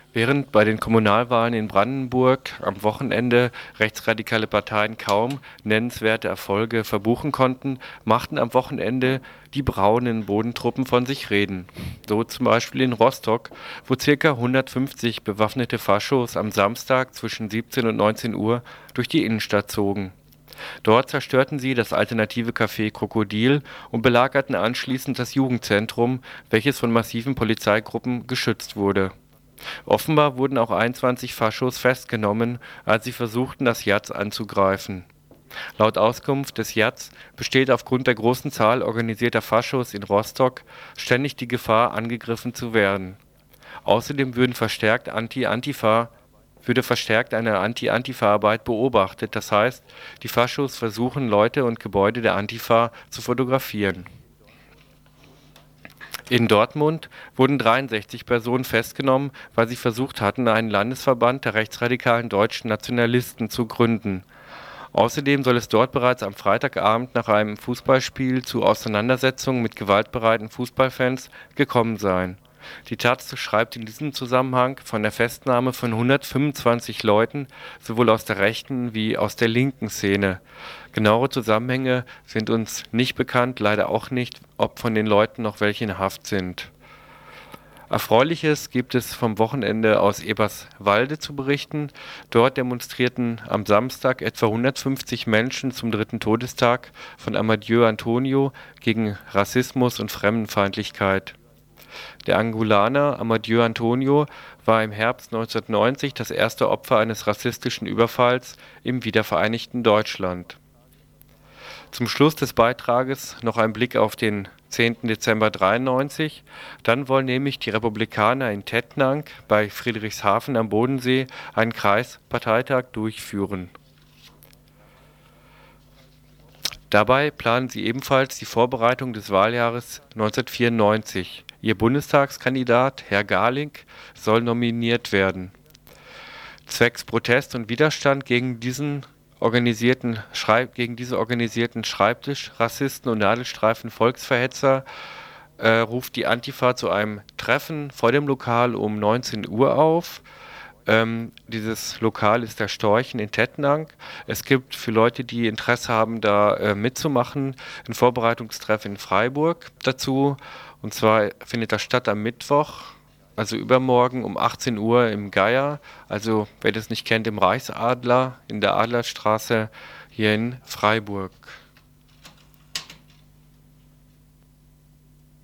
Während bei den Kommunalwahlen in Brandenburg am Wochenende rechtsradikale Parteien kaum nennenswerte Erfolge verbuchen konnten, machten am Wochenende die braunen Bodentruppen von sich reden. So zum Beispiel in Rostock, wo ca. 150 bewaffnete Faschos am Samstag zwischen 17 und 19 Uhr durch die Innenstadt zogen. Dort zerstörten sie das alternative Café Krokodil und belagerten anschließend das Jugendzentrum, welches von massiven Polizeigruppen geschützt wurde. Offenbar wurden auch 21 Faschos festgenommen, als sie versuchten, das Jaz anzugreifen. Laut Auskunft des Jaz besteht aufgrund der großen Zahl organisierter Faschos in Rostock ständig die Gefahr, angegriffen zu werden. Außerdem würde verstärkt eine Anti-Antifa-Arbeit beobachtet, das heißt, die Faschos versuchen, Leute und Gebäude der Antifa zu fotografieren. In Dortmund wurden 63 Personen festgenommen, weil sie versucht hatten, einen Landesverband der rechtsradikalen deutschen Nationalisten zu gründen. Außerdem soll es dort bereits am Freitagabend nach einem Fußballspiel zu Auseinandersetzungen mit gewaltbereiten Fußballfans gekommen sein. Die taz schreibt in diesem Zusammenhang von der Festnahme von 125 Leuten, sowohl aus der rechten wie aus der linken Szene. Genauere Zusammenhänge sind uns nicht bekannt, leider auch nicht, ob von den Leuten noch welche in Haft sind. Erfreuliches gibt es vom Wochenende aus Eberswalde zu berichten. Dort demonstrierten am Samstag etwa 150 Menschen zum 3. Todestag von Amadeu Antonio gegen Rassismus und Fremdenfeindlichkeit. Der Angolaner Amadeu Antonio war im Herbst 1990 das erste Opfer eines rassistischen Überfalls im wiedervereinigten Deutschland. Zum Schluss des Beitrages noch ein Blick auf den 10. Dezember 1993. Dann wollen nämlich die Republikaner in Tettnang bei Friedrichshafen am Bodensee einen Kreisparteitag durchführen. Dabei planen sie ebenfalls die Vorbereitung des Wahljahres 1994. Ihr Bundestagskandidat, Herr Garling, soll nominiert werden. Zwecks Protest und Widerstand gegen diese organisierten Schreibtischrassisten und Nadelstreifen-Volksverhetzer ruft die Antifa zu einem Treffen vor dem Lokal um 19 Uhr auf. Dieses Lokal ist der Storchen in Tettnang. Es gibt für Leute, die Interesse haben, da mitzumachen, ein Vorbereitungstreff in Freiburg dazu. Und zwar findet das statt am Mittwoch, also übermorgen um 18 Uhr im Geier. Also wer das nicht kennt, im Reichsadler in der Adlerstraße hier in Freiburg.